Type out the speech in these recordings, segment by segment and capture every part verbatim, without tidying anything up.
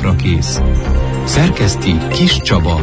napra kész. Szerkeszti Kis Csaba.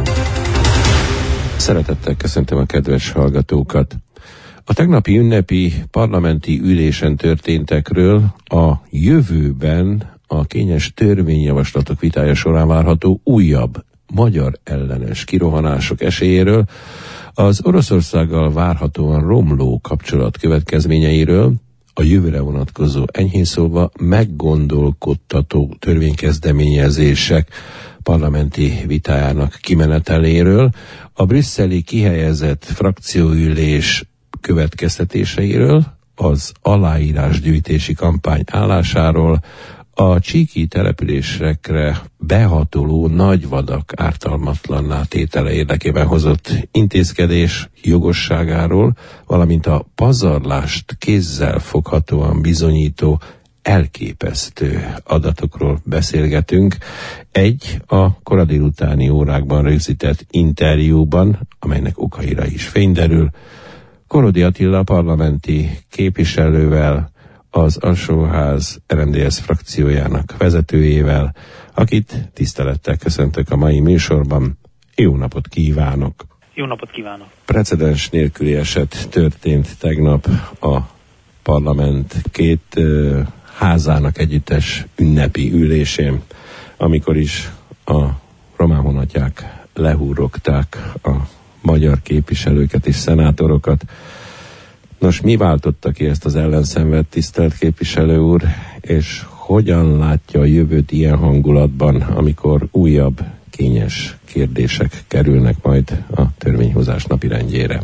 Szeretettel köszöntöm a kedves hallgatókat. A tegnapi ünnepi parlamenti ülésen történtekről a jövőben a kényes törvényjavaslatok vitája során várható újabb magyar ellenes kirohanások esélyéről, az Oroszországgal várhatóan romló kapcsolat következményeiről, a jövőre vonatkozó enyhén szólva meggondolkodtató törvénykezdeményezések parlamenti vitájának kimeneteléről, a brüsszeli kihelyezett frakcióülés következtetéseiről, az aláírásgyűjtési kampány állásáról, a csíki településekre behatoló nagyvadak ártalmatlanná tétele érdekében hozott intézkedés jogosságáról, valamint a pazarlást kézzel foghatóan bizonyító elképesztő adatokról beszélgetünk. Egy a kora délutáni órákban rögzített interjúban, amelynek okaira is fényderül, Korodi Attila parlamenti képviselővel, az Alsóház er em dé es frakciójának vezetőjével, akit tisztelettel köszöntök a mai műsorban. Jó napot kívánok! Jó napot kívánok! Precedens nélküli eset történt tegnap a parlament két uh, házának együttes ünnepi ülésén, amikor is a román honatják lehúrogták a magyar képviselőket és szenátorokat. Nos, mi váltotta ki ezt az ellenszenvet, tisztelt képviselő úr, és hogyan látja a jövőt ilyen hangulatban, amikor újabb kényes kérdések kerülnek majd a törvényhozás napirendjére?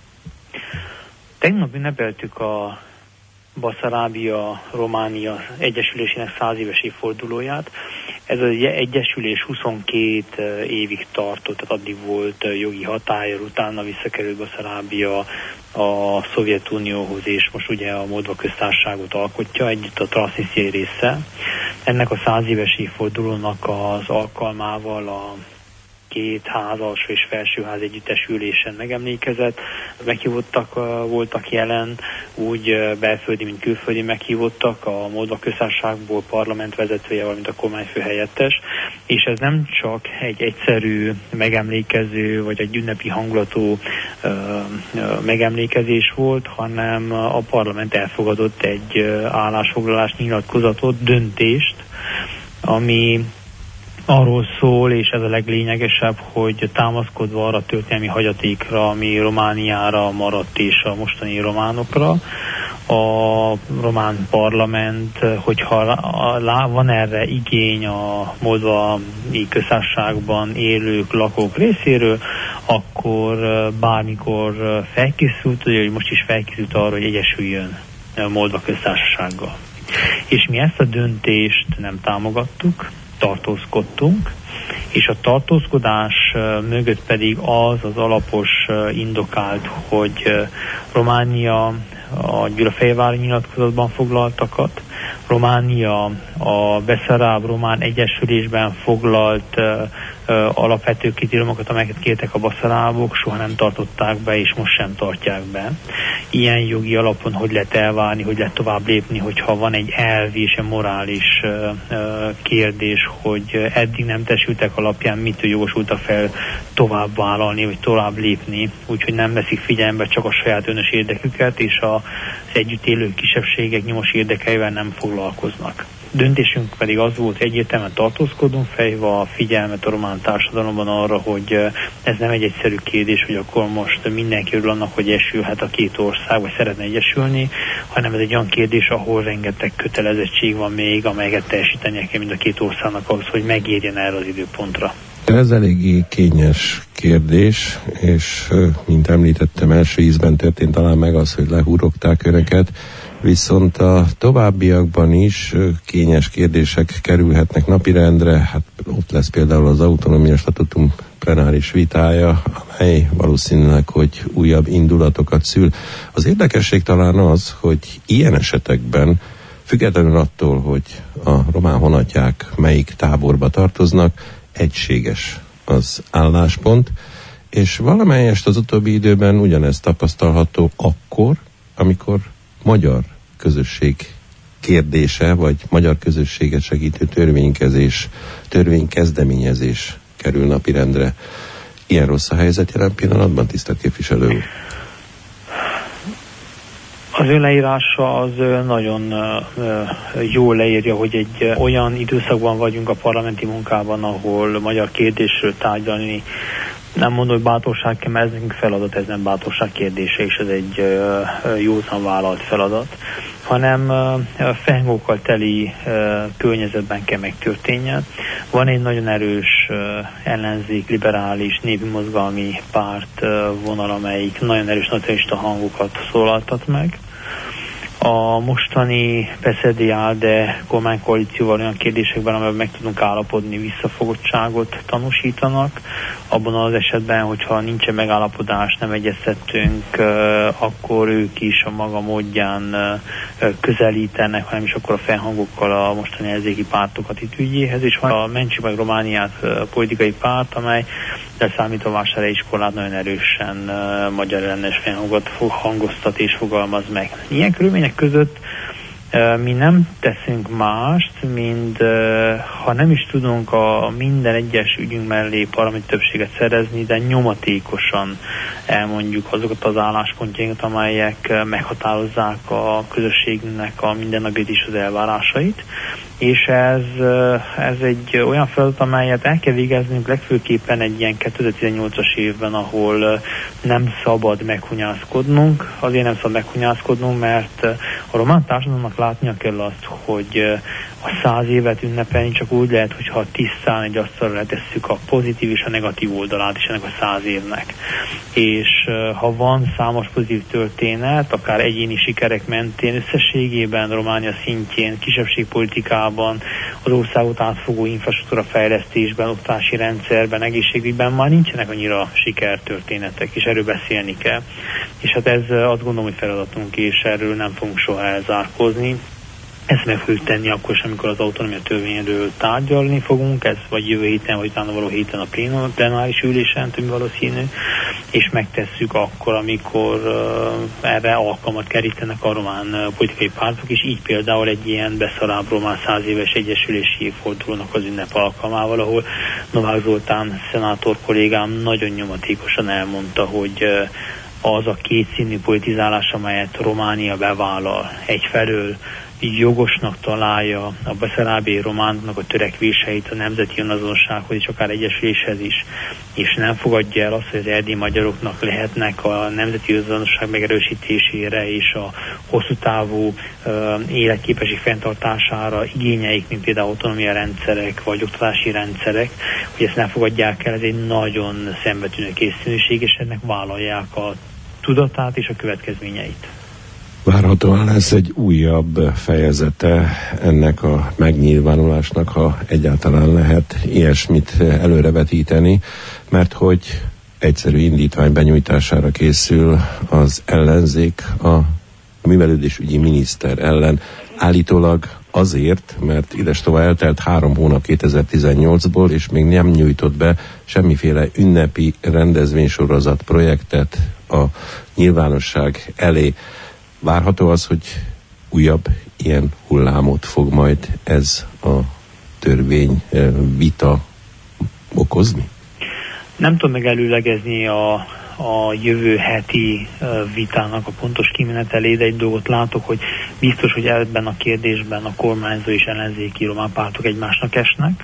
Tegnap ünnepeltük a Baszarábia-Románia Egyesülésének száz éves évfordulóját. Ez az egyesülés huszonkét évig tartott, tehát addig volt jogi hatálya, utána visszakerült Baszarábia a Szovjetunióhoz, és most ugye a Moldva köztársaságot alkotja együtt a transznisztriai résszel. Ennek a száz éves évfordulónak az alkalmával a két ház, alsó és felsőház együttesülésen megemlékezett. Meghívottak voltak jelen, úgy belföldi, mint külföldi meghívottak a Moldva köztársaságból parlament vezetője, valamint a kormányfő helyettes, és ez nem csak egy egyszerű megemlékező, vagy egy ünnepi hangulatú ö, ö, megemlékezés volt, hanem a parlament elfogadott egy állásfoglalást, nyilatkozatot, döntést, ami arról szól, és ez a leglényegesebb, hogy támaszkodva arra a történelmi hagyatékra, ami Romániára maradt, és a mostani románokra, a román parlament, hogyha van erre igény a moldvai köztársaságban élők, lakók részéről, akkor bármikor felkészült, ugye, hogy most is felkészült arra, hogy egyesüljön Moldva köztársasággal. És mi ezt a döntést nem támogattuk, tartózkodtunk, és a tartózkodás mögött pedig az az alapos indokált, hogy Románia a Gyulafehérvári nyilatkozatban foglaltakat, Románia a Beszaráb Román Egyesülésben foglalt uh, uh, alapvető kritériumokat, amelyeket kértek a baszarábok, soha nem tartották be, és most sem tartják be. Ilyen jogi alapon hogy lehet elvárni, hogy lehet tovább lépni, hogyha van egy elvi és egy morális uh, uh, kérdés, hogy eddig nem tesültek alapján mitől jogosultak fel tovább vállalni, vagy tovább lépni, úgyhogy nem veszik figyelembe csak a saját önös érdeküket, és a, az együtt élő kisebbségek nyomos érdekeivel nem foglalkoznak. Döntésünk pedig az volt, egyértelműen tartózkodunk, fejve a figyelmet a román társadalomban arra, hogy ez nem egy egyszerű kérdés, hogy akkor most mindenki örül annak, hogy egyesülhet a két ország, vagy szeretne egyesülni, hanem ez egy olyan kérdés, ahol rengeteg kötelezettség van még, amelyeket teljesítenie kell mind a két országnak ahhoz, hogy megérjen erre az időpontra. Ez eléggé kényes kérdés, és mint említettem, első ízben történt talán meg az, hogy lehúrogták önöket, viszont a továbbiakban is kényes kérdések kerülhetnek napirendre. Hát ott lesz például az autonómia statutum plenáris vitája, amely valószínűleg, hogy újabb indulatokat szül. Az érdekesség talán az, hogy ilyen esetekben, függetlenül attól, hogy a román honatják melyik táborba tartoznak, egységes az álláspont, és valamelyest az utóbbi időben ugyanezt tapasztalható akkor, amikor magyar közösség kérdése, vagy magyar közösséget segítő törvénykezés, törvénykezdeményezés kerül napirendre. Ilyen rossz a helyzet jelen pillanatban, tisztelt képviselő úr? Az ön leírása az nagyon jól leírja, hogy egy olyan időszakban vagyunk a parlamenti munkában, ahol magyar kérdésről tárgyalni, nem mondom, hogy bátorság kell, mert ez nekünk feladat, ez nem bátorság kérdése, és ez egy józan vállalt feladat, hanem fehengókkal teli környezetben kell megtörténjen. Van egy nagyon erős ellenzék, liberális, népi mozgalmi párt vonal, amelyik nagyon erős nacionalista hangokat szólaltat meg. A mostani pé es zé dé á dé e kormánykoalícióval olyan kérdésekben, amelyben meg tudunk állapodni, visszafogottságot tanúsítanak. Abban az esetben, hogyha nincsen megállapodás, nem egyeztettünk, akkor ők is a maga módján közelítenek, hanem is akkor a felhangokkal a mostani ellenzéki pártokat itt ügyéhez. És van a Mentsük meg Romániát politikai párt, amely leszámítva Vásárhelyi iskolát nagyon erősen uh, magyar ellenes felhangot hangoztat és fogalmaz meg. Ilyen körülmények között uh, mi nem teszünk mást, mint uh, ha nem is tudunk a minden egyes ügyünk mellé parlamenti többséget szerezni, de nyomatékosan elmondjuk azokat az álláspontjainkat, amelyek uh, meghatározzák a közösségnek a mindennapit is az elvárásait. És ez, ez egy olyan feladat, amelyet el kell végeznünk legfőképpen egy ilyen kétezer-tizennyolcas évben, ahol nem szabad meghunyászkodnunk. Azért nem szabad meghunyászkodnunk, mert a román társadalomnak látnia kell azt, hogy a száz évet ünnepelni csak úgy lehet, hogyha tisztán egy asztalra letesszük a pozitív és a negatív oldalát is ennek a száz évnek. És ha van számos pozitív történet, akár egyéni sikerek mentén, összességében Románia szintjén, kisebbségpolitikában, az országot átfogó infrastruktúra fejlesztésben, oktatási rendszerben, egészségügyben már nincsenek annyira sikertörténetek, és erről beszélni kell. És hát ez azt gondolom, hogy feladatunk, és erről nem fogunk soha elzárkózni. Ezt meg fogjuk tenni akkor is, amikor az autonómia törvényről tárgyalni fogunk, ez vagy jövő héten, vagy utána való héten a plenáris ülésen, több valószínű, és megtesszük akkor, amikor uh, erre alkalmat kerítenek a román uh, politikai pártok, és így például egy ilyen beszarább román száz éves egyesülési évfordulónak az ünnep alkalmával, ahol Novák Zoltán szenátor kollégám nagyon nyomatékosan elmondta, hogy uh, az a kétszínű politizálás, amelyet Románia bevállal egyfelől, jogosnak találja a beszarábiai románoknak a törekvéseit a nemzeti önazonossághoz és akár egyesüléshez is, és nem fogadja el azt, hogy az erdélyi magyaroknak lehetnek a nemzeti önazonosság megerősítésére és a hosszú távú uh, életképesség fenntartására igényeik, mint például autonómia rendszerek vagy oktatási rendszerek, hogy ezt nem fogadják el, ez egy nagyon szembetűnő készszínűség, és ennek vállalják a tudatát és a következményeit. Várhatóan lesz egy újabb fejezete ennek a megnyilvánulásnak, ha egyáltalán lehet ilyesmit előrevetíteni, mert hogy egyszerű indítvány benyújtására készül az ellenzék a művelődésügyi miniszter ellen. Állítólag azért, mert idestova eltelt három hónap kétezer-tizennyolcból, és még nem nyújtott be semmiféle ünnepi rendezvénysorozat projektet a nyilvánosság elé. Várható az, hogy újabb ilyen hullámot fog majd ez a törvény vita okozni? Nem tudom megelőlegezni a, a jövő heti vitának a pontos kimenetelét, de egy dolgot látok, hogy biztos, hogy ebben a kérdésben a kormányzó és ellenzéki román pártok egymásnak esnek.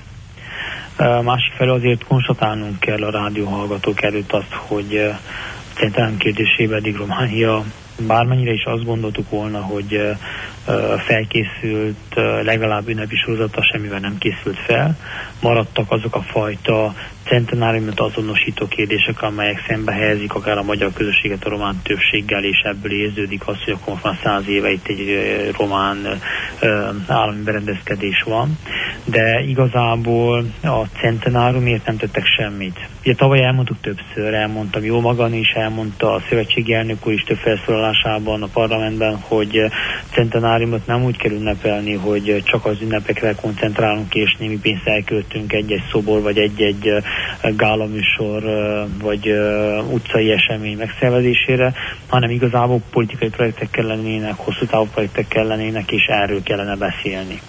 Másik felől azért konstatálnunk kell a rádióhallgatók előtt azt, hogy szerintem kérdésében eddig Románia bármennyire is azt gondoltuk volna, hogy uh, felkészült uh, legalább ünnepi sorozata, semmivel nem készült fel. Maradtak azok a fajta centenáriumot azonosító kérdések, amelyek szembe helyezik akár a magyar közösséget a román többséggel, és ebből érződik az, hogy akkor már száz éve itt egy uh, román uh, állami berendezkedés van. de igazából a centenáriumért nem tettek semmit. Ugye tavaly elmondtuk többször, elmondtam jó magam is, elmondta a szövetségi elnök úr is több felszólalásában a parlamentben, hogy centenáriumot nem úgy kell ünnepelni, hogy csak az ünnepekre koncentrálunk és némi pénzt elköltünk egy-egy szobor, vagy egy-egy gálaműsor, vagy utcai esemény megszervezésére, hanem igazából politikai projektek kellenének, hosszú távú projektek kellenének, és erről kellene beszélni.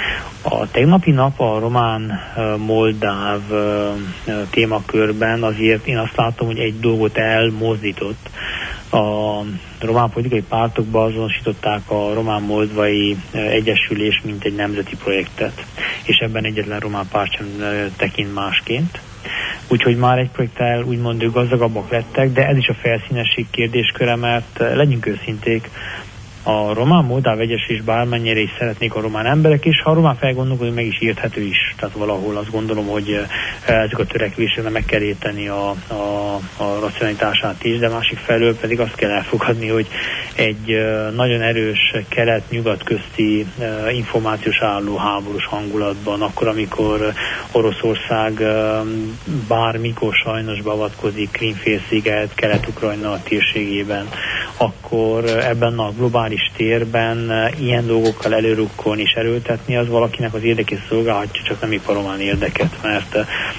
A tegnapi nap a román-moldáv témakörben azért én azt látom, hogy egy dolgot elmozdított. A román politikai pártokba azonosították a román-moldvai egyesülés mint egy nemzeti projektet, és ebben egyetlen román párt sem tekint másként. Úgyhogy már egy projekttel úgymond ők gazdagabbak lettek, de ez is a felszínesség kérdésköre, mert legyünk őszinték, a román-moldáv egyesülés bármennyire is szeretnék a román emberek, és ha a román felgondolkodó, meg is érthető is. Tehát valahol azt gondolom, hogy ezek a törekvések meg kell érteni a, a, a racionalitását is, de másik felől pedig azt kell elfogadni, hogy egy nagyon erős kelet-nyugat közti információs álló háborús hangulatban, akkor, amikor Oroszország bármikor sajnos beavatkozik Krím-félsziget, Kelet-Ukrajna térségében, akkor ebben a globális térben ilyen dolgokkal előrukkolni és erőltetni, az valakinek az érdekét szolgálhatja, csak nem épp a román érdeket, mert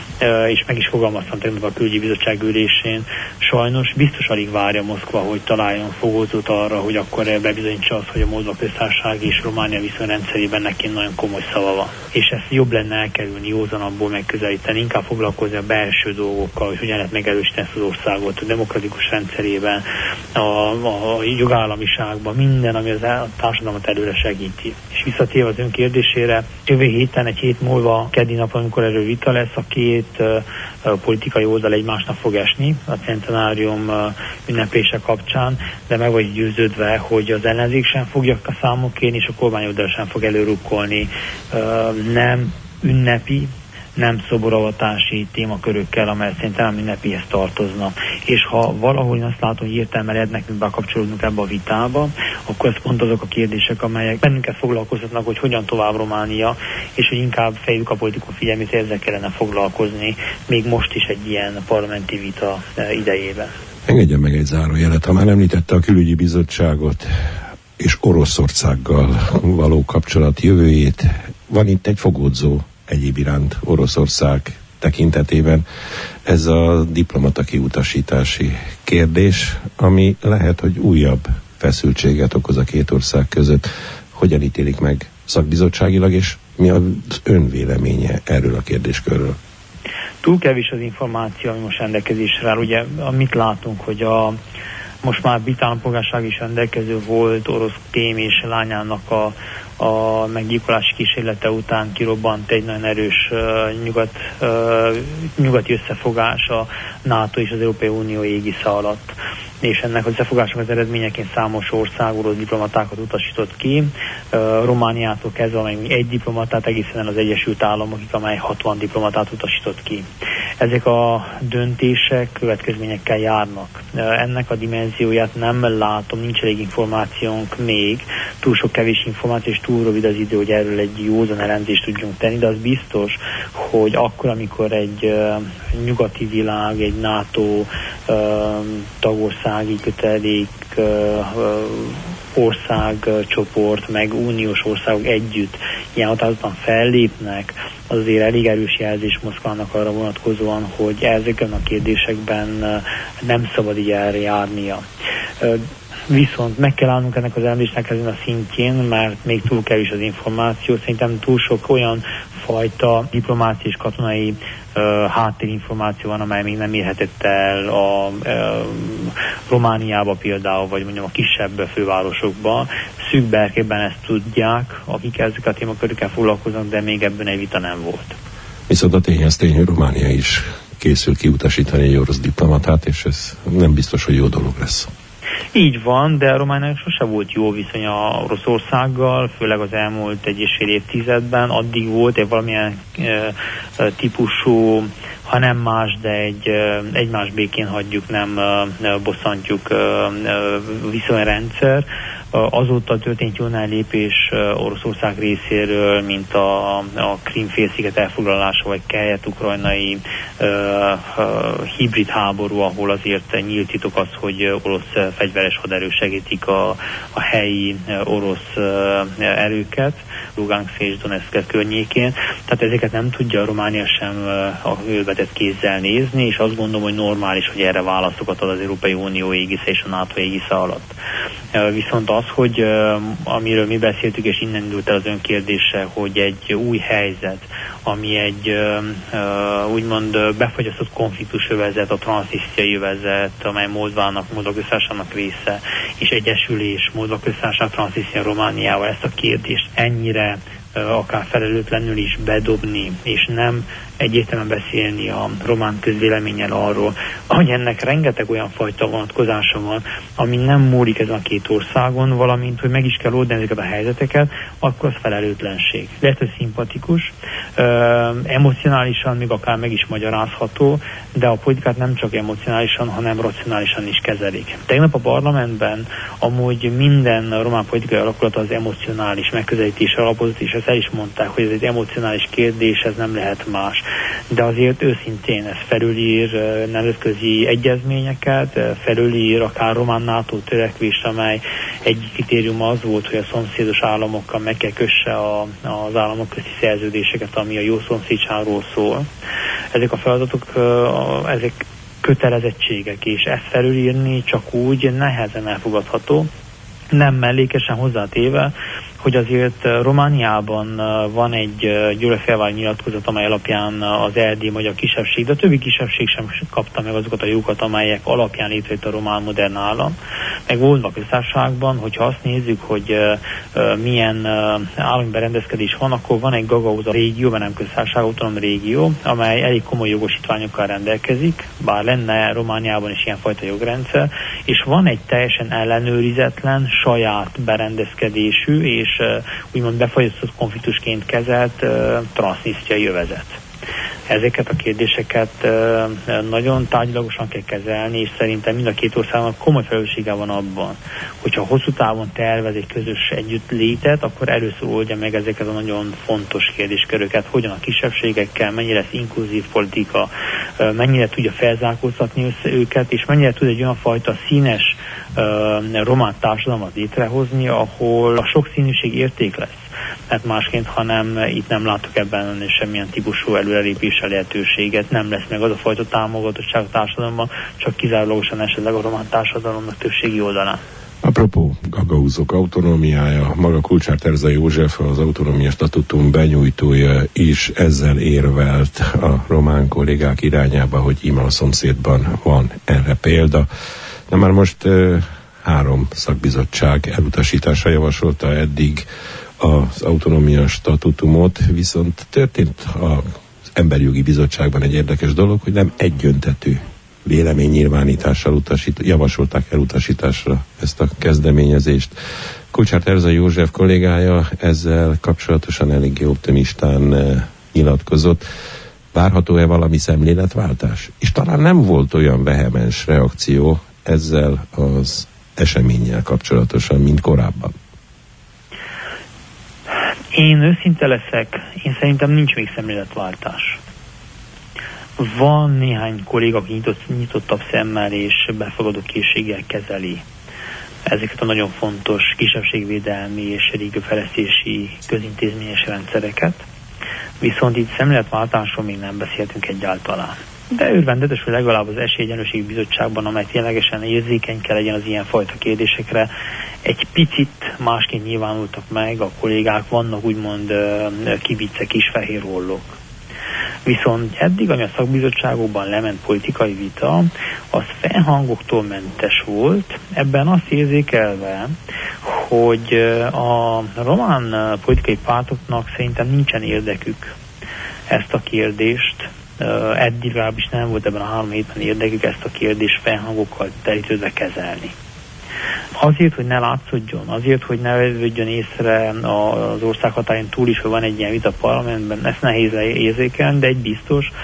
és meg is fogalmaztam tegnap a külügyi bizottság ülésén, sajnos biztos alig várja Moszkva, hogy találjon fogózót arra, hogy akkor bebizonyítsa azt, hogy a Moldva köztársaság és Románia viszonyrendszerében neki nagyon komoly szava van. És ezt jobb lenne elkerülni, józanabból megközelíteni, inkább foglalkozni a belső dolgokkal, hogy hogyan lehet megerősíteni ezt az országot a demokratikus rendszerében, a, a jogállamiságban, minden, ami az a társadalmat előre segíti. És visszatérve az ön kérdésére, jövő héten, egy hét múlva, keddi nap, amikor erről vita lesz, a két uh, politikai oldal egymásnak fog esni a centenárium uh, ünneplése kapcsán, de meg vagy győződve, hogy az ellenzék sem fogja a számok kérni, és a kormány oldal sem fog előrukkolni uh, nem ünnepi, nem szoboravatási témakörökkel, amely szerintem nem ünnepihez tartozna. És ha valahol én azt látom, hogy értelme lehet nekünk bekapcsolódnunk ebbe a vitába, akkor ez pont azok a kérdések, amelyek bennünket foglalkoztatnak, hogy hogyan tovább Románia, és hogy inkább fejlük a politikai figyelmét, ezzel kellene foglalkozni, még most is egy ilyen parlamenti vita idejében. Engedjen meg egy zárójelet, ha már említette a külügyi bizottságot és Oroszországgal való kapcsolat jövőjét, van itt egy fogódzó egyéb iránt Oroszország tekintetében. Ez a diplomata kiutasítási kérdés, ami lehet, hogy újabb feszültséget okoz a két ország között. Hogyan ítélik meg szakbizottságilag, és mi az ön véleménye erről a kérdéskörről? Túl kevés az információ, ami most rendelkezésre áll. Ugye, amit látunk, hogy a most már brit állampolgárság is rendelkező volt orosz kém és lányának a a meggyilkolási kísérlete után kirobbant egy nagyon erős uh, nyugat, uh, nyugati összefogás a NATO és az Európai Unió égisze alatt. És ennek az összefogásnak az eredményeként számos ország orosz diplomatákat utasított ki. Uh, Romániától kezdve, amely egy diplomatát, egészen el az Egyesült Államokig, amely hatvan diplomatát utasított ki. Ezek a döntések következményekkel járnak. Uh, ennek a dimenzióját nem látom, nincs elég információnk még, túl sok kevés információ, és túl rövid az idő, hogy erről egy józan elemzést tudjunk tenni, de az biztos, hogy akkor, amikor egy uh, nyugati világ, egy NATO uh, tagországi kötelék uh, uh, országcsoport, meg uniós országok együtt ilyen határozottan fellépnek, az azért elég erős jelzés Moszkvának arra vonatkozóan, hogy ezeken a kérdésekben uh, nem szabad így eljárnia. Uh, Viszont meg kell állnunk ennek az elemzésnek ezen a szintjén, mert még túl kevés az információ. Szerintem túl sok olyan fajta diplomáciai és katonai uh, háttérinformáció van, amely még nem érhetett el a uh, Romániába például, vagy mondjam a kisebb fővárosokba. Szűk berkekben ezt tudják, akik ezek a témakörökkel foglalkoznak, de még ebben egy vita nem volt. Viszont a tény az tény, hogy Románia is készül kiutasítani egy orosz diplomatát, és ez nem biztos, hogy jó dolog lesz. Így van, de a Romániának sose volt jó viszony a Oroszországgal, főleg az elmúlt egy és fél évtizedben. Addig volt egy valamilyen e, e, típusú, ha nem más, de egy e, egymás békén hagyjuk, nem e, bosszantjuk e, viszonyrendszer. Azóta történt jó nagy lépés Oroszország részéről, mint a, a Krím-félsziget elfoglalása, vagy kelet-ukrajnai uh, uh, hibrid háború, ahol azért nyílt titok az, hogy orosz fegyveres haderők segítik a, a helyi orosz uh, erőket, Lugansk és Donetsk környékén. Tehát ezeket nem tudja Románia sem uh, a ölvetett kézzel nézni, és azt gondolom, hogy normális, hogy erre válaszokat ad az Európai Unió égisze és a NATO égisze alatt. Uh, viszont az, hogy uh, amiről mi beszéltük, és innen indult el az önkérdése, hogy egy új helyzet, ami egy uh, uh, úgymond befagyasztott konfliktus övezet, a transznisztriai övezet, amely Moldávának, Moldova köztársaságnak része, és egyesülés Moldova köztársaság, Transznisztria, Romániával, ezt a kérdést ennyire uh, akár felelőtlenül is bedobni, és nem egyértelműen beszélni a román közvéleménnyel arról, hogy ennek rengeteg olyan fajta vonatkozása van, ami nem múlik ezen a két országon, valamint, hogy meg is kell oldani ezeket a helyzeteket, akkor az felelőtlenség. Lehet, hogy szimpatikus, ö, emocionálisan még akár meg is magyarázható, de a politikát nem csak emocionálisan, hanem racionálisan is kezelik. Tegnap a parlamentben amúgy minden román politikai alakulat az emocionális megközelítés alapozott, és ezt el is mondták, hogy ez egy emocionális kérdés, ez nem lehet más. De azért őszintén ez felülír nemzetközi egyezményeket, felülír akár román NATO törekvést, amely egyik kritérium az volt, hogy a szomszédos államokkal meg kell kösse a, az államok közti szerződéseket, ami a jó szomszédságról szól. Ezek a feladatok, ezek kötelezettségek, és ezt felülírni csak úgy nehezen elfogadható, nem mellékesen hozzátéve, hogy azért Romániában van egy gyűlöletfelválló nyilatkozat, amely alapján az erdélyi magyar kisebbség, de a többi kisebbség sem kapta meg azokat a jogokat, amelyek alapján létrejött a román modern állam. Meg Moldova köztársaságban, hogyha azt nézzük, hogy milyen állami berendezkedés van, akkor van egy Gagauza régió, mert nem köztársaság, autonóm régió, amely elég komoly jogosítványokkal rendelkezik, bár lenne Romániában is ilyenfajta jogrendszer, és van egy teljesen ellenőrizetlen, saját berendezkedésű és uh, úgymond befagyasztott konfliktusként kezelt uh, transznisztriai övezet. Ezeket a kérdéseket uh, nagyon tárgyilagosan kell kezelni, és szerintem mind a két országnak komoly felelőssége van abban, hogyha hosszú távon tervez egy közös együttlétet, akkor először oldja meg ezeket a nagyon fontos kérdésköröket, hogyan a kisebbségekkel, mennyire lesz inkluzív politika, uh, mennyire tudja felzárkóztatni össze őket, és mennyire tud egy olyan fajta színes uh, román társadalmat létrehozni, ahol a sokszínűség érték lesz. Mert másként, hanem itt nem látok ebben semmilyen típusú előrelépésre lehetőséget, nem lesz meg az a fajta támogatottság a társadalomban, csak kizárólagosan esetleg a román társadalomnak többségi oldalán. Apropó gagauzok autonómiája, maga Kulcsár Terza József, az autonómia statutum benyújtója is ezzel érvelt a román kollégák irányába, hogy íme a szomszédban van erre példa. Na már most uh, három szakbizottság elutasításra javasolta eddig az autonómia statutumot, viszont történt az Emberjogi Bizottságban egy érdekes dolog, hogy nem egyöntetű véleménynyilvánítással utasít, javasolták elutasításra ezt a kezdeményezést. Kulcsár Terza József kollégája ezzel kapcsolatosan eléggé optimistán eh, nyilatkozott. Várható-e valami szemléletváltás? És talán nem volt olyan vehemens reakció ezzel az eseménnyel kapcsolatosan, mint korábban. Én őszinte leszek, én szerintem nincs még szemléletváltás. Van néhány kolléga, aki nyitott, nyitottabb szemmel és befogadó készséggel kezeli ezeket a nagyon fontos kisebbségvédelmi és régiófejlesztési közintézményes rendszereket, viszont itt szemléletváltásról még nem beszéltünk egyáltalán. De örvendetes, hogy legalább az Esélyegyenlőségi Bizottságban, amely ténylegesen érzékeny kell legyen az ilyenfajta kérdésekre, egy picit másként nyilvánultak meg a kollégák, vannak úgymond kibicek is, fehér ollók. Viszont eddig, ami a szakbizottságokban lement politikai vita, az felhangoktól mentes volt, ebben azt érzékelve, hogy a román politikai pártoknak szerintem nincsen érdekük ezt a kérdést, eddig legalábbis nem volt ebben a három hétben érdekük ezt a kérdést felhangokkal terítődve kezelni. Azért, hogy ne látszódjon, azért, hogy ne vődjön észre az ország határon túl is, hogy van egy ilyen vita a parlamentben, ezt nehéz érzékelni, de egy biztos,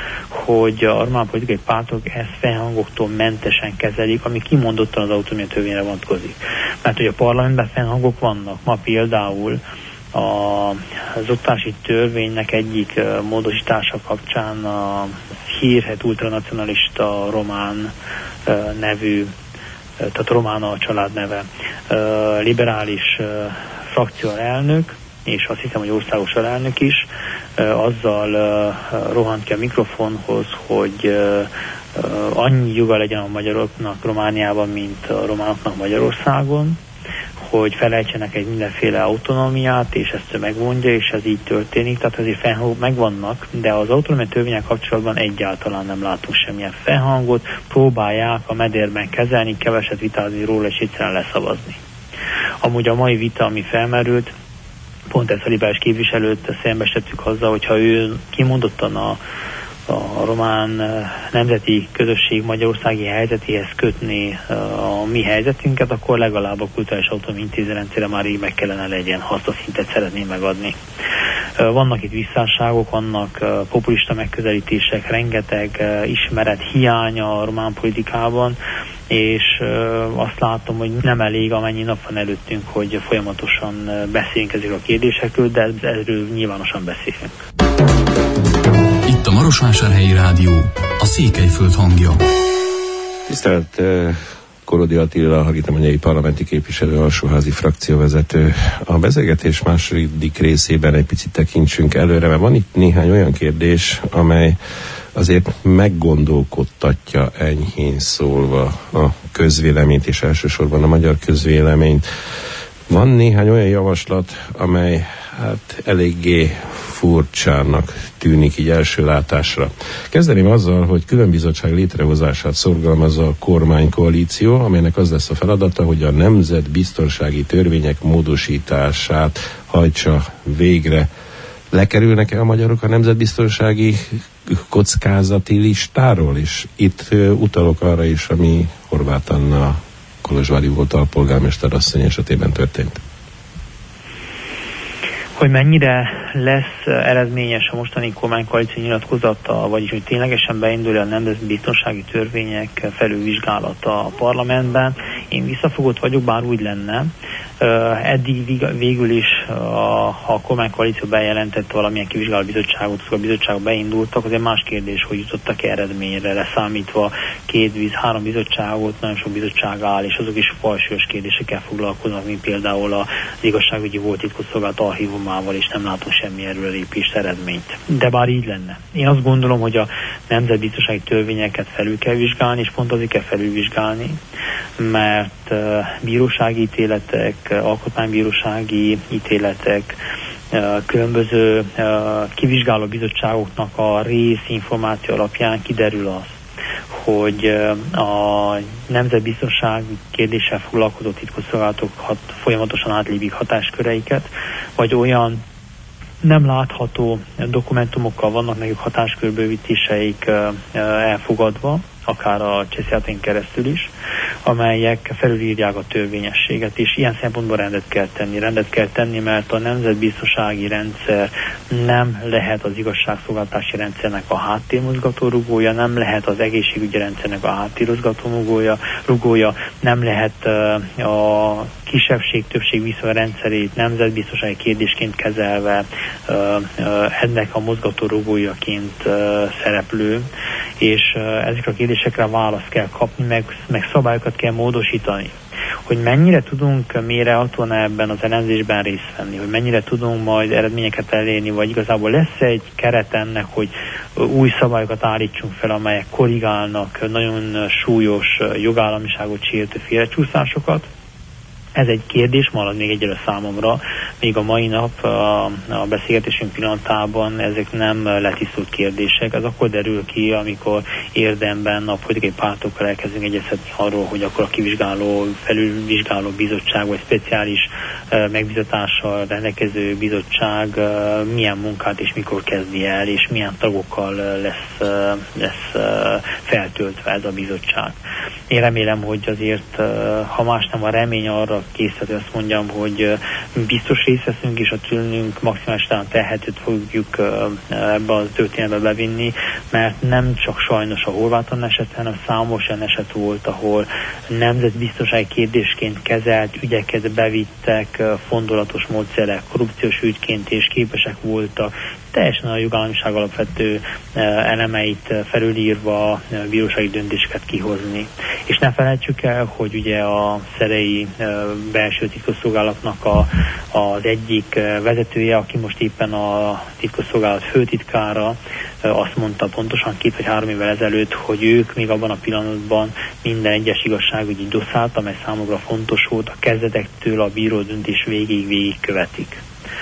hogy a román politikai pártok ezt fennhangoktól mentesen kezelik, ami kimondottan az autonómia törvényre vonatkozik. Mert hogy a parlamentben fennhangok vannak. Ma például a, az oktatási törvénynek egyik uh, módosítása kapcsán a hírhet ultranacionalista román uh, nevű, uh, tehát román a család neve, uh, liberális uh, frakció elnök, és azt hiszem, hogy országos alelnök is, uh, azzal uh, rohant ki a mikrofonhoz, hogy uh, uh, annyi joga legyen a magyaroknak Romániában, mint a románoknak Magyarországon, hogy felejtsenek egy mindenféle autonómiát, és ezt megmondja, és ez így történik. Tehát azért felhangok megvannak, de az autonómia törvények kapcsolatban egyáltalán nem látunk semmilyen felhangot, próbálják a mederben kezelni, keveset vitázni róla, és egyszerűen leszavazni. Amúgy a mai vita, ami felmerült, pont ezt a liberális képviselőt szembesítettük azzal, hogyha ő kimondottan a a román nemzeti közösség magyarországi helyzetéhez kötni a mi helyzetünket, akkor legalább a kulturális autonómia intézményrendszere már így meg kellene legyen, ha azt a szintet szeretném megadni. Vannak itt visszásságok, vannak populista megközelítések, rengeteg ismeret hiánya a román politikában, és azt látom, hogy nem elég, amennyi nap van előttünk, hogy folyamatosan beszéljünk ezekről a kérdésekről, de erről nyilvánosan beszélünk. Itt a Marosvásárhelyi Rádió, a Székelyföld hangja. Tisztelt uh, Korodi Attila, Hagitamanyai parlamenti képviselő, alsóházi frakcióvezető. A beszélgetés második részében egy picit tekintsünk előre, mert van itt néhány olyan kérdés, amely azért meggondolkodtatja enyhén szólva a közvéleményt, és elsősorban a magyar közvéleményt. Van néhány olyan javaslat, amely hát eléggé furcsának tűnik így első látásra. Kezdeném azzal, hogy különbizottság létrehozását szorgalmazza a kormánykoalíció, amelynek az lesz a feladata, hogy a nemzetbiztonsági törvények módosítását hajtsa végre. Lekerülnek-e a magyarok a nemzetbiztonsági kockázati listáról? És itt uh, utalok arra is, ami Horváth Anna kolozsvári volt alpolgármester asszony esetében történt. Hogy mennyire lesz eredményes a mostani kormánykoalíció nyilatkozata, vagyis hogy ténylegesen beindul a nemzetbiztonsági törvények felülvizsgálata a parlamentben. Én visszafogott vagyok, bár úgy lenne. Eddig végül is, ha a kormánykoalíció bejelentett valamilyen kivizsgáló bizottságot, a bizottságok beindultak, azért más kérdés, hogy jutottak eredményre, leszámítva két víz, három bizottságot, nagyon sok bizottság áll, és azok is fajsúlyos kérdésekkel foglalkoznak, mint például az igazságügyi volt titkosszolgálat archívumával, és nem látom semmi erről lépést, eredményt. De bár így lenne. Én azt gondolom, hogy a nemzetbiztonsági törvényeket felül kell vizsgálni, és pont azért kell felülvizsgálni, mert uh, bírósági ítéletek, uh, alkotmánybírósági ítéletek, uh, különböző uh, kivizsgáló bizottságoknak a részinformáció alapján kiderül az, hogy uh, a nemzetbiztonság kérdéssel foglalkozó titkosszolgálatok hat, folyamatosan átlépik hatásköreiket, vagy olyan nem látható dokumentumokkal vannak nekik hatáskörbővítéseik uh, uh, elfogadva, akár a cseszjátén keresztül is, amelyek felülírják a törvényességet, és ilyen szempontból rendet kell tenni. Rendet kell tenni, mert a nemzetbiztonsági rendszer nem lehet az igazságszolgáltatási rendszernek a háttérmozgató rugója, nem lehet az egészségügyi rendszernek a háttérmozgató rugója, rugója, nem lehet uh, a kisebbség-többség viszony rendszerét nemzetbiztonsági kérdésként kezelve uh, uh, ennek a mozgató rugójaként uh, szereplő, és uh, ezekre a kérdésekre választ kell kapni, meg, meg szabályokat kell módosítani. Hogy mennyire tudunk mélyrehatóan ebben az elemzésben részt venni, hogy mennyire tudunk majd eredményeket elérni, vagy igazából lesz egy keret ennek, hogy új szabályokat állítsunk fel, amelyek korrigálnak nagyon súlyos jogállamiságot sértő félrecsúszásokat. Ez egy kérdés, marad még egyelőre számomra. Még a mai nap a, a beszélgetésünk pillanatában ezek nem letisztult kérdések. Ez akkor derül ki, amikor érdemben a politikai pártokkal elkezdünk egyeztetni arról, hogy akkor a kivizsgáló, felülvizsgáló bizottság, vagy speciális uh, megbizatással rendelkező bizottság uh, milyen munkát és mikor kezdi el, és milyen tagokkal lesz, uh, lesz uh, feltöltve ez a bizottság. Én remélem, hogy azért, uh, ha más nem, a remény arra készített, azt mondjam, hogy biztos részt veszünk, és a tőlünk maximálisan tehetőt fogjuk ebbe a történetbe bevinni, mert nem csak sajnos a Horváton eset, hanem számos olyan eset volt, ahol nemzetbiztonsági kérdésként kezelt ügyeket bevittek fondolatos módszerek, korrupciós ügyként, és képesek voltak teljesen a jogállamiság alapvető elemeit felülírva bírósági döntéseket kihozni. És ne felejtsük el, hogy ugye a szerei belső titkosszolgálatnak a, az egyik vezetője, aki most éppen a titkosszolgálat főtitkára, azt mondta pontosan két vagy három évvel ezelőtt, hogy ők még abban a pillanatban minden egyes igazságügyi dosszát, amely számukra fontos volt, a kezdetektől a bíró döntés végig végig követik.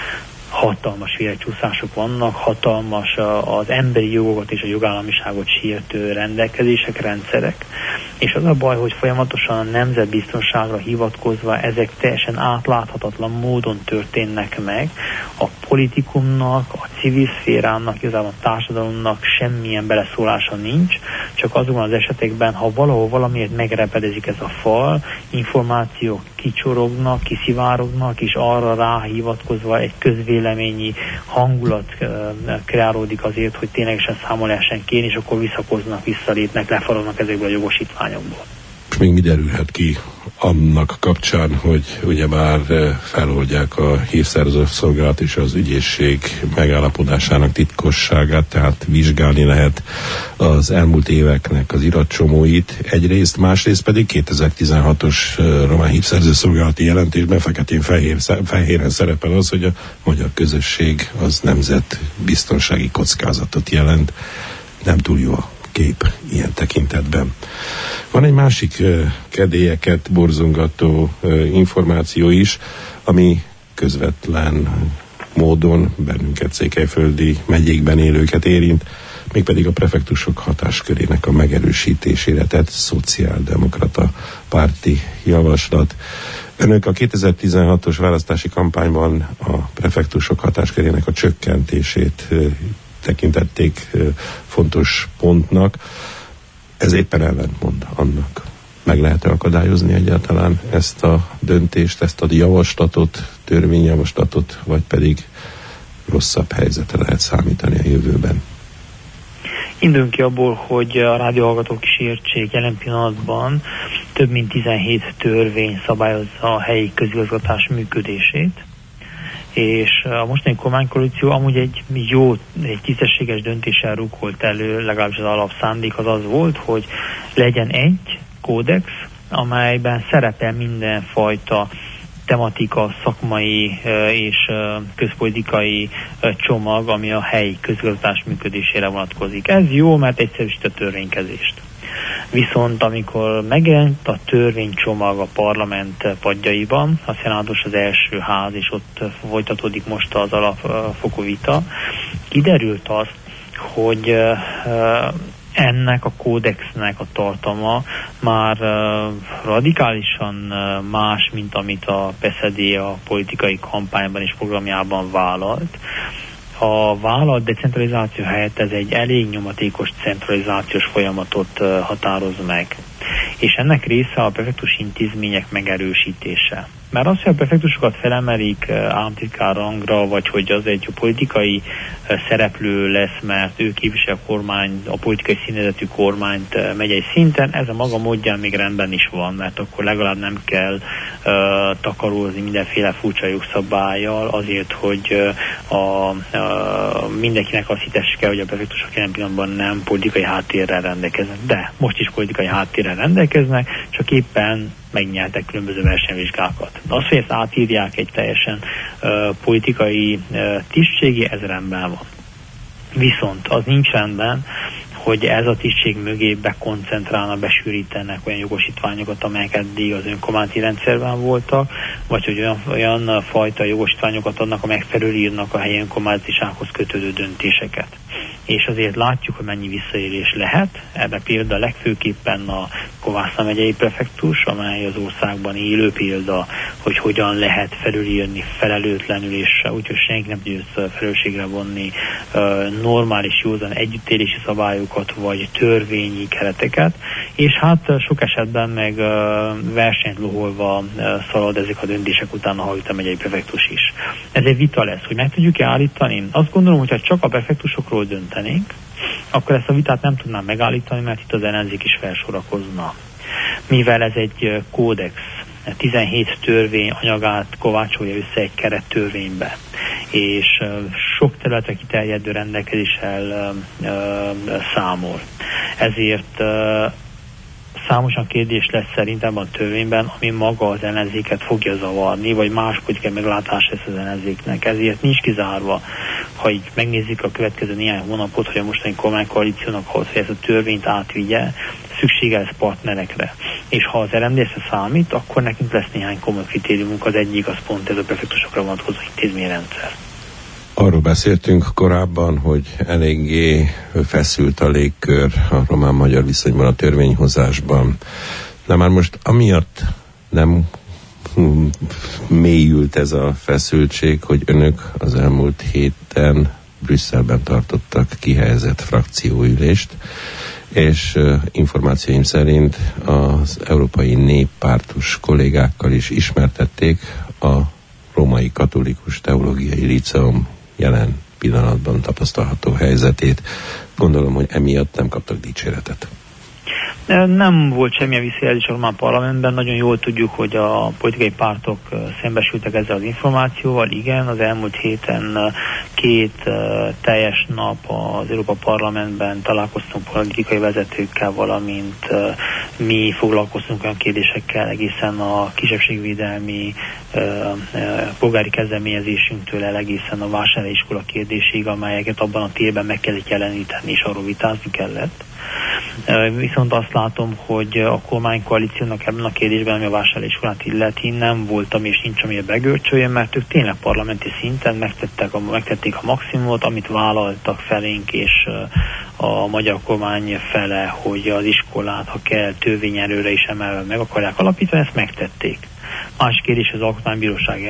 Hatalmas vérecsúszások vannak, hatalmas az emberi jogokat és a jogállamiságot sértő rendelkezések, rendszerek, és az a baj, hogy folyamatosan a nemzetbiztonságra hivatkozva ezek teljesen átláthatatlan módon történnek meg. A politikumnak, a civil szférának, igazából a társadalomnak semmilyen beleszólása nincs, csak azokban az esetekben, ha valahol valamiért megrepedezik ez a fal, információk kicsorognak, kiszivárognak, és arra ráhivatkozva egy közvéleményi hangulat kreálódik azért, hogy ténylegesen számol lehessen kérni, és akkor visszakoznak, visszalépnek, lefaragnak ezekből a jogosítványokból. És még mi derülhet ki annak kapcsán, hogy ugyebár feloldják a hírszerző szolgálat és az ügyészség megállapodásának titkosságát, tehát vizsgálni lehet az elmúlt éveknek az iratcsomóit egyrészt, másrészt pedig kétezer-tizenhatos román hírszerző szolgálati jelentésben feketén fehér, fehéren szerepel az, hogy a magyar közösség az nemzetbiztonsági kockázatot jelent. Nem túl jó a kép ilyen tekintetben. Van egy másik uh, kedélyeket borzongató uh, információ is, ami közvetlen módon bennünket székelyföldi megyékben élőket érint, mégpedig a prefektusok hatáskörének a megerősítésére tett szociáldemokrata párti javaslat. Önök a kétezer-tizenhatos választási kampányban a prefektusok hatáskörének a csökkentését uh, tekintették fontos pontnak. Ez éppen ellentmond annak. Meg lehet akadályozni egyáltalán ezt a döntést, ezt a javaslatot, törvényjavaslatot, vagy pedig rosszabb helyzetre lehet számítani a jövőben? Indulunk ki abból, hogy a rádióhallgatók is értsék, jelen pillanatban több mint tizenhét törvény szabályozza a helyi közigazgatás működését, és a mostani kormánykoalíció amúgy egy jó, egy tisztességes döntéssel rukkolt elő, legalábbis az alapszándék az az volt, hogy legyen egy kódex, amelyben szerepel mindenfajta tematika, szakmai és közpolitikai csomag, ami a helyi közigazgatás működésére vonatkozik. Ez jó, mert egyszerűsít a törvénykezést. Viszont amikor megjelent a törvénycsomag a parlament padjaiban, a szenátus az első ház, és ott folytatódik most az alapfokú vita, kiderült az, hogy ennek a kódexnek a tartalma már radikálisan más, mint amit a pé es zé dé a politikai kampányban és programjában vállalt. A vállalat decentralizáció helyett ez egy elég nyomatékos centralizációs folyamatot határoz meg. És ennek része a prefektus intézmények megerősítése. Mert az, hogy a prefektusokat felemelik államtitkár rangra, vagy hogy az egy politikai szereplő lesz, mert ő képvisel a kormány, a politikai színezetű kormányt megyei szinten, ez a maga módján még rendben is van, mert akkor legalább nem kell uh, takarózni mindenféle furcsa jogszabállyal azért, hogy uh, a, uh, mindenkinek azt hitesse kell, hogy a prefektusok jelen pillanatban nem politikai háttérrel rendelkeznek. De most is politikai háttérrel rendelkeznek, csak éppen megnyertek különböző versenyvizsgákat. Az, hogy ezt átírják egy teljesen uh, politikai uh, tisztségi, ez rendben van. Viszont az nincs rendben, hogy ez a tisztség mögé bekoncentrálna, besűrítenek olyan jogosítványokat, amelyek eddig az önkormányzati rendszerben voltak, vagy hogy olyan, olyan fajta jogosítványokat adnak, amelyek felülírnak a helyi önkormányzatisághoz kötődő döntéseket. és azért látjuk, hogy mennyi visszaélés lehet. Erre példa legfőképpen a Kovászna megyei prefektus, amely az országban élő példa, hogy hogyan lehet felülírni felelőtlenül, és úgyhogy senki nem tudja felelősségre vonni normális, józan együttélési szabályokat, vagy törvényi kereteket, és hát sok esetben meg versenyt loholva szalad ezek a döntések után a Havíta megyei prefektus is. Ez egy vita lesz, hogy meg tudjuk-e állítani. Azt gondolom, hogyha csak a prefektusokról döntenénk, akkor ezt a vitát nem tudnám megállítani, mert itt az ellenzék is felsorakozna. Mivel ez egy kódex, tizenhét törvény anyagát kovácsolja össze egy kerettörvénybe, és sok területre kiterjedő rendelkezéssel számol. Ezért számosan kérdés lesz szerintem a törvényben, ami maga az ellenzéket fogja zavarni, vagy más politikai meglátás lesz az ellenzéknek. Ezért nincs kizárva, ha így megnézzük a következő néhány hónapot, hogy a mostani kormánykoalíciónak ahhoz, hogy ezt a törvényt átvigye, szüksége lesz partnerekre. És ha az er em dé es-re számít, akkor nekünk lesz néhány komoly kritériumunk, az egyik az pont ez a prefektusokra vonatkozó intézményrendszer. Arról beszéltünk korábban, hogy eléggé feszült a légkör a román-magyar viszonyban, a törvényhozásban. De már most amiatt nem mélyült ez a feszültség, hogy önök az elmúlt héten Brüsszelben tartottak kihelyezett frakcióülést, és uh, információim szerint az Európai Néppártus kollégákkal is ismertették a Római Katolikus Teológiai Líceum jelen pillanatban tapasztalható helyzetét. Gondolom, hogy emiatt nem kaptak dicséretet. Nem volt semmilyen visszajelzés a román parlamentben, nagyon jól tudjuk, hogy a politikai pártok szembesültek ezzel az információval. Igen, az elmúlt héten két teljes nap az Európa Parlamentben találkoztunk politikai vezetőkkel, valamint mi foglalkoztunk olyan kérdésekkel egészen a kisebbségvédelmi polgári kezdeményezésünktől el egészen a vásáriskola kérdésig, amelyeket abban a térben meg kellett jeleníteni, és arról vitázni kellett. Viszont azt látom, hogy a kormánykoalíciónak ebben a kérdésben, ami a vásáriskolát illeti, nem voltam és nincs, ami a begörcsölje, mert ők tényleg parlamenti szinten megtettek a, megtették a maximumot, amit vállaltak felénk, és a magyar kormány fele, hogy az iskolát, ha kell, törvényerőre is emelve meg akarják alapítani, ezt megtették. Más kérdés, az Alkotmánybíróság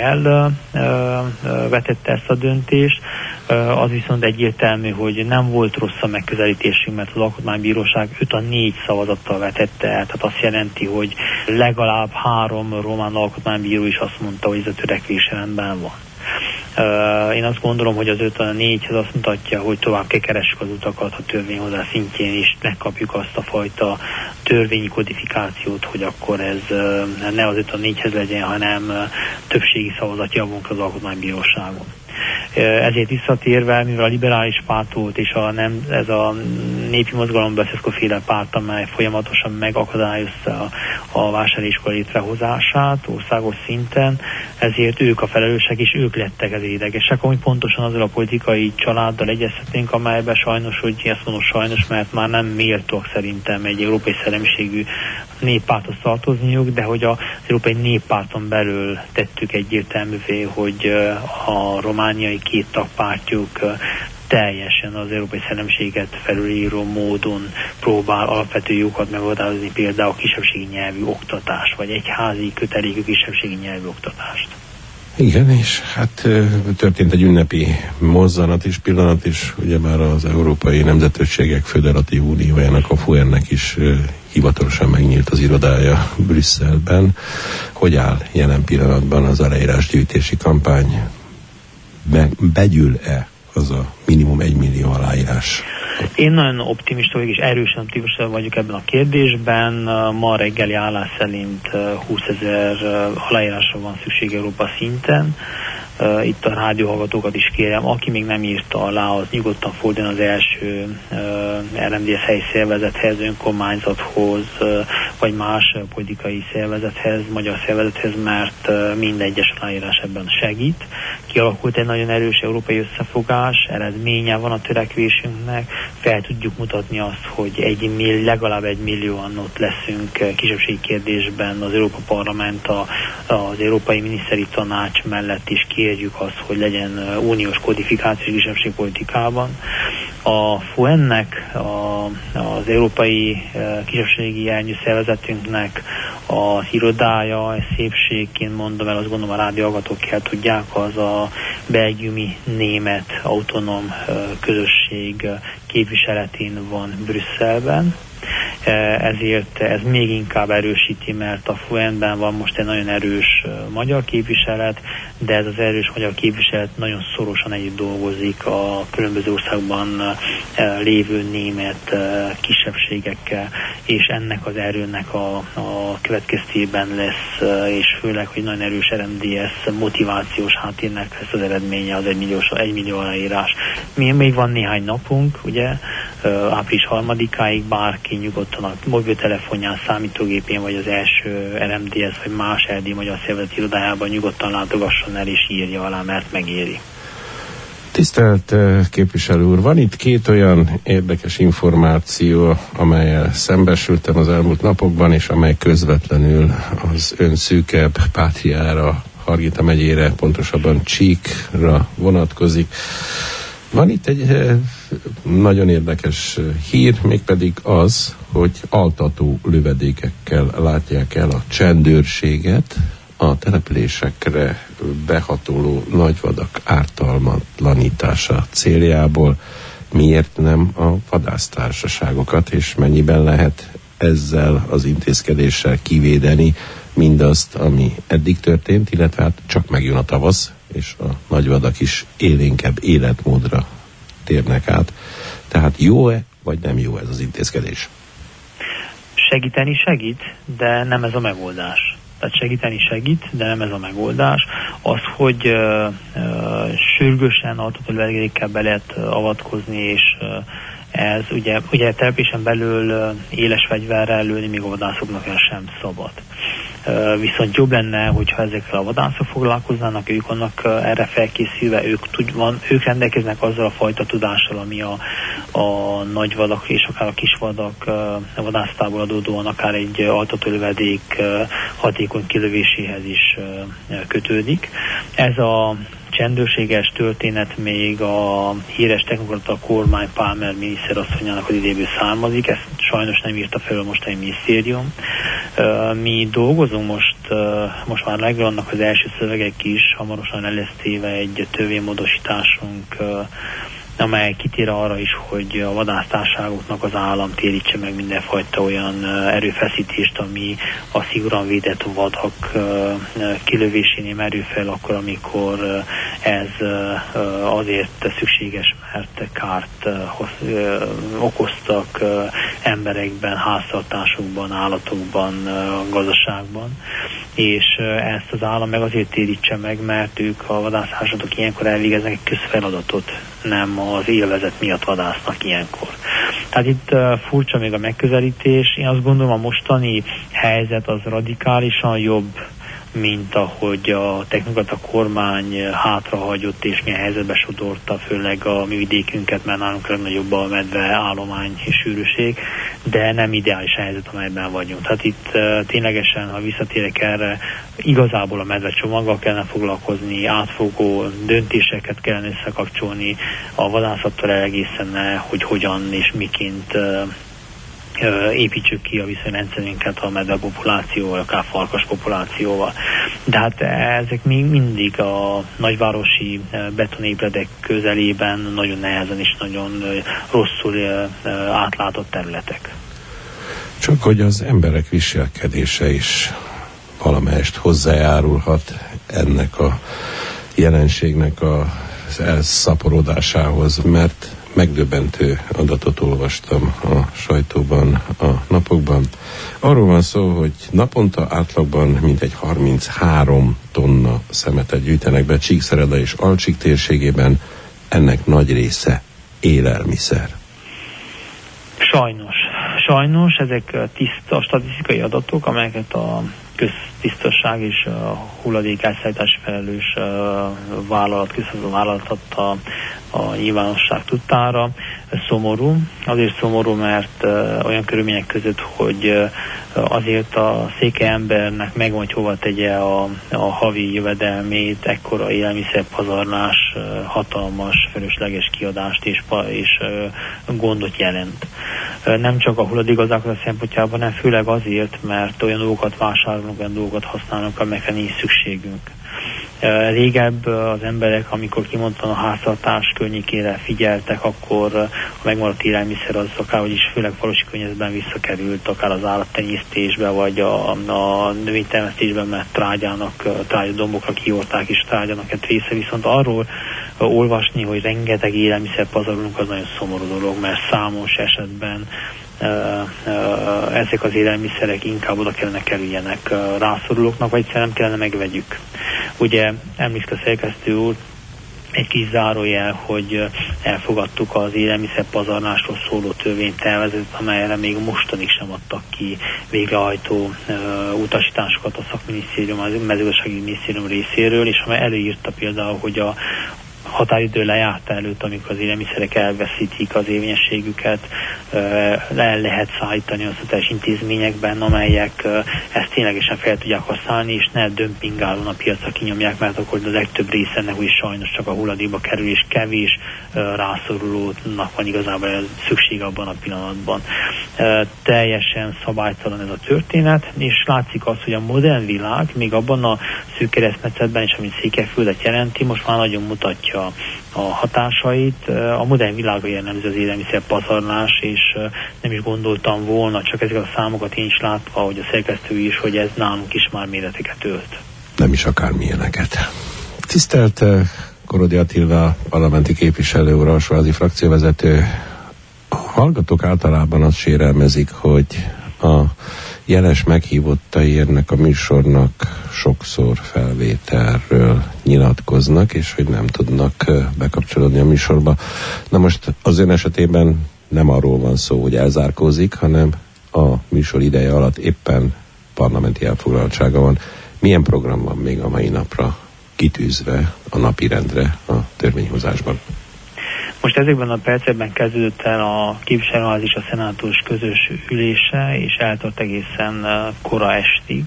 elvetette ezt a döntést, az viszont egyértelmű, hogy nem volt rossz a megközelítésünk, mert az Alkotmánybíróság öt a négy szavazattal vetette el, tehát azt jelenti, hogy legalább három román alkotmánybíró is azt mondta, hogy ez a törekvés rendben van. Uh, én azt gondolom, hogy az öt a négyhez azt mutatja, hogy tovább kell keressük az utakat a törvényhozás szintjén, és megkapjuk azt a fajta törvényi kodifikációt, hogy akkor ez uh, ne az öt a négyhez legyen, hanem uh, többségi szavazat javunk az Alkotmánybíróságon. Ezért visszatérve, mivel a liberális párt volt, és a nem, ez a népi mozgalom Beszeszko-féle párt, amely folyamatosan megakadályozta a, a vásáriskola létrehozását országos szinten, ezért ők a felelősek, és ők lettek az idegesek, amúgy pontosan azzal a politikai családdal egyeztetnénk, amelyben sajnos, hogy ezt mondom sajnos, mert már nem méltóak szerintem egy európai szellemiségű néppárthoz tartozniuk, de hogy az európai néppárton belül tettük egyértelművé, hogy a romániai két tagpártjuk teljesen az európai szellemiséget felülíró módon próbál alapvető jogokat megoldázni, például a kisebbségi nyelvű oktatás, vagy egyházi kötelékű kisebbségi nyelvű oktatást. Igen, és hát történt egy ünnepi mozzanat is, pillanat is, ugye már az Európai Nemzetőségek Föderatív Uniójának, a ef u er-nek is hivatalosan megnyílt az irodája Brüsszelben. Hogy áll jelen pillanatban az aláírásgyűjtési kampány? Be, begyűl-e az a minimum egy millió aláírás? Én nagyon optimista vagyok, és erősen optimista vagyok ebben a kérdésben. Ma reggeli állás szerint húszezer aláírásra van szükség Európa szinten. Uh, itt a rádióhallgatókat is kérem, aki még nem írta alá, az nyugodtan forduljon az első uh, er em dé es helyi szervezethez, önkormányzathoz, uh, vagy más uh, politikai szervezethez, magyar szervezethez, mert uh, minden egyes aláírás ebben segít. Kialakult egy nagyon erős európai összefogás, eredménye van a törekvésünknek, fel tudjuk mutatni azt, hogy egy mill, legalább egy millióan ott leszünk uh, kisebbségi kérdésben, az Európa Parlament, a, az Európai Miniszteri Tanács mellett is kérjük azt, hogy legyen uniós kodifikáció kisebbségpolitikában. A ef u en-nek, a, az Európai Kisebbségi Ernyőszervezetünknek az irodája, szépségként mondom el, azt gondolom a rádióhallgatók el tudják, az a belgiumi német autonóm közösség képviseletén van Brüsszelben. Ezért ez még inkább erősíti, mert a ef u en-ben van most egy nagyon erős magyar képviselet, de ez az erős magyar képviselet nagyon szorosan együtt dolgozik a különböző országban lévő német kisebbségekkel, és ennek az erőnek a, a következtében lesz, és főleg, hogy nagyon erős er em dé es motivációs háttérnek lesz az eredménye az egymilliós, egymillió aláírás. Mi még van néhány napunk, ugye, április harmadikáig bárki nyugodtan a mobiltelefonján, számítógépén, vagy az első er em dé es, vagy más er dé magyar szervezet irodájában nyugodtan látogasson el és írja alá, mert megéri. Tisztelt képviselő úr, van itt két olyan érdekes információ, amellyel szembesültem az elmúlt napokban, és amely közvetlenül az ön szűkebb pátriára, Hargita megyére, pontosabban Csíkra vonatkozik. Van itt egy nagyon érdekes hír, mégpedig az, hogy altató lövedékekkel látják el a csendőrséget a településekre behatoló nagyvadak ártalmatlanítása céljából. Miért nem a vadásztársaságokat, és mennyiben lehet ezzel az intézkedéssel kivédeni mindazt, ami eddig történt, illetve hát csak megjön a tavasz, és a nagyvadak is élénkebb életmódra térnek át. Tehát jó-e, vagy nem jó ez az intézkedés? Segíteni segít, de nem ez a megoldás. Tehát segíteni segít, de nem ez a megoldás. Az, hogy uh, uh, sürgősen altató lövedékekkel be lehet avatkozni, és uh, ez ugye, ugye településen belül uh, éles fegyverrel lőni még a vadászoknak el sem szabad. Uh, viszont jobb lenne, hogyha ezekkel a vadászok foglalkoznának, ők vannak uh, erre felkészülve, ők, tud, van, ők rendelkeznek azzal a fajta tudással, ami a, a nagy vadak és akár a kis vadak uh, vadásztából adódóan akár egy uh, altatólövedék uh, hatékony kilövéséhez is uh, kötődik. Ez a csendőrséges történet még a híres technokrata kormány Palmer miniszterasszonyának az idejéből származik, ezt sajnos nem írta fel a mostani minisztérium. Mi dolgozunk most, most már megvannak az első szövegek is, hamarosan le lesz téve egy törvénymódosításunk, amely kitér arra is, hogy a vadásztársaságoknak az állam térítse meg mindenfajta olyan erőfeszítést, ami a szigorúan védett vadak kilövésénél merül fel akkor, amikor ez azért szükséges, mert kárt okoztak emberekben, háztartásokban, állatokban, gazdaságban. És ezt az állam meg azért térítse meg, mert ők a vadásztársaságok ilyenkor elvégeznek egy közfeladatot, nem az élvezet miatt vadásznak ilyenkor. Tehát itt uh, furcsa még a megközelítés. Én azt gondolom, a mostani helyzet az radikálisan jobb, mint ahogy a technokrata kormány hátrahagyott és milyen helyzetbe sodorta, főleg a mi vidékünket, mert nálunk legnagyobb a medve állomány és sűrűség, de nem ideális helyzet, amelyben vagyunk. Tehát itt uh, ténylegesen, ha visszatérek erre, igazából a medve csomaggal kellene foglalkozni, átfogó döntéseket kellene összekapcsolni a vadászattal egészen, hogy hogyan és miként uh, építsük ki a viszonyrendszerünket a medve populációval, akár farkas populációval. De hát ezek még mindig a nagyvárosi betonépületek közelében nagyon nehezen és nagyon rosszul átlátott területek. Csak hogy az emberek viselkedése is valamelyest hozzájárulhat ennek a jelenségnek az elszaporodásához, mert megdöbbentő adatot olvastam a sajtóban a napokban. Arról van szó, hogy naponta átlagban mintegy harminchárom tonna szemetet gyűjtenek be Csíkszereda és Alcsík térségében, ennek nagy része élelmiszer. Sajnos. Sajnos ezek tiszta statisztikai adatok, amelyeket a köztisztaság és a hulladék elszállítási felelős vállalat, közszolgáló vállalat adta a nyilvánosság tudtára. Szomorú, azért szomorú, mert uh, olyan körülmények között, hogy uh, azért a székely embernek megvan, hogy hova tegye a, a havi jövedelmét, ekkora élelmiszerpazarlás uh, hatalmas, fölösleges kiadást és, és uh, gondot jelent. Uh, nem csak a hulladékgazdálkodás szempontjában, hanem főleg azért, mert olyan dolgokat vásárolunk, olyan dolgokat használunk, amelyekre nincs szükségünk. Régebb az emberek, amikor kimondtan a háztartás környékére figyeltek, akkor a megmaradt élelmiszer az akár, vagyis főleg falusi környezetben visszakerült, akár az állattenyésztésbe, vagy a, a növénytermesztésben, mert trágyának, trágyadombokra kiorták és trágyának egy része. Viszont arról olvasni, hogy rengeteg élelmiszer pazarolunk, az nagyon szomorú dolog, mert számos esetben Uh, uh, ezek az élelmiszerek inkább oda kellene kerüljenek uh, rászorulóknak, vagy egyszerűen nem kellene megvegyük. Ugye emlékszik a szerkesztő úr, egy kis zárójel, hogy elfogadtuk az élelmiszerpazarlásról szóló törvénytervezetet, amelyre még mostanig sem adtak ki végrehajtó uh, utasításokat a szakminisztérium, a mezőgazdasági minisztérium részéről, és amely előírta például, hogy a határidő lejárta előtt, amikor az élelmiszerek elveszítik az érvényességüket, el lehet szállítani az szociális intézményekben, amelyek ezt ténylegesen fel tudják használni, és ne dömpingálón a piacra kinyomják, mert akkor a legtöbb része ennek úgy sajnos csak a hulladékba kerül, és kevés rászorulónak van igazából szükség abban a pillanatban. Teljesen szabálytalan ez a történet, és látszik az, hogy a modern világ még abban a szűk keresztmetszetben is, amit Székelyföldet jelenti, most már nagyon mutatja a hatásait. A modern világra jellemző az élelmiszer pazarlás, és nem is gondoltam volna, csak ezeket a számokat én is látva, hogy a szerkesztő is, hogy ez nálunk is már méreteket ölt. Nem is akármilyeneket. Tisztelt Korodi Attila parlamenti képviselő úr, alsóházi frakcióvezető, a hallgatók általában azt sérelmezik, hogy a jeles meghívottai ennek a műsornak sokszor felvételről nyilatkoznak, és hogy nem tudnak bekapcsolódni a műsorba. Na most az ön esetében nem arról van szó, hogy elzárkózik, hanem a műsor ideje alatt éppen parlamenti elfoglaltsága van. Milyen program van még a mai napra kitűzve a napirendre a törvényhozásban? Most ezekben a percekben kezdődött el a képviselőház és a szenátus közös ülése, és eltart egészen kora estig.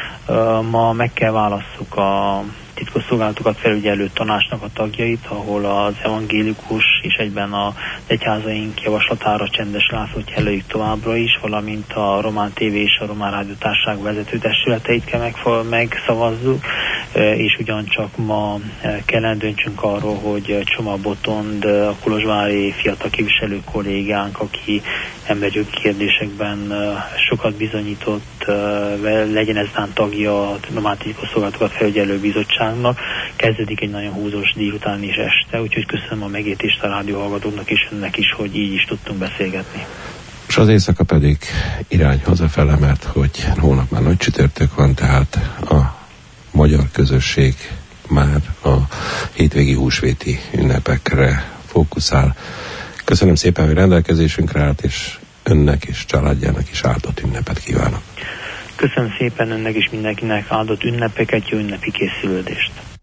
Ma meg kell válasszuk a titkosszolgálatokat felügyelő tanácsnak a tagjait, ahol az evangélikus és egyben az egyházaink javaslatára Csendes Lászlót jelöljük továbbra is, valamint a Román té vé és a Román Rádiótársaság vezető testületeit kell megf- megszavazzuk, és ugyancsak ma kellene döntsünk arról, hogy Csoma Botond, a kolozsvári fiatal képviselő kollégánk, aki emberjogi kérdésekben sokat bizonyított, legyen eztán tagja a Román Titkosszolgálatokat felügyelő bizottságnak. Kezdődik egy nagyon húzós délután és este, úgyhogy köszönöm a megértést a rádióhallgatóknak és önnek is, hogy így is tudtunk beszélgetni. És az éjszaka pedig irány hazafele, mert hogy holnap már nagy csütörtök van, tehát a magyar közösség már a hétvégi húsvéti ünnepekre fókuszál. Köszönöm szépen, hogy rendelkezésünkre állt, és önnek és családjának is áldott ünnepet kívánok. Köszönöm szépen önnek és mindenkinek áldott ünnepeket, jó ünnepi készülődést.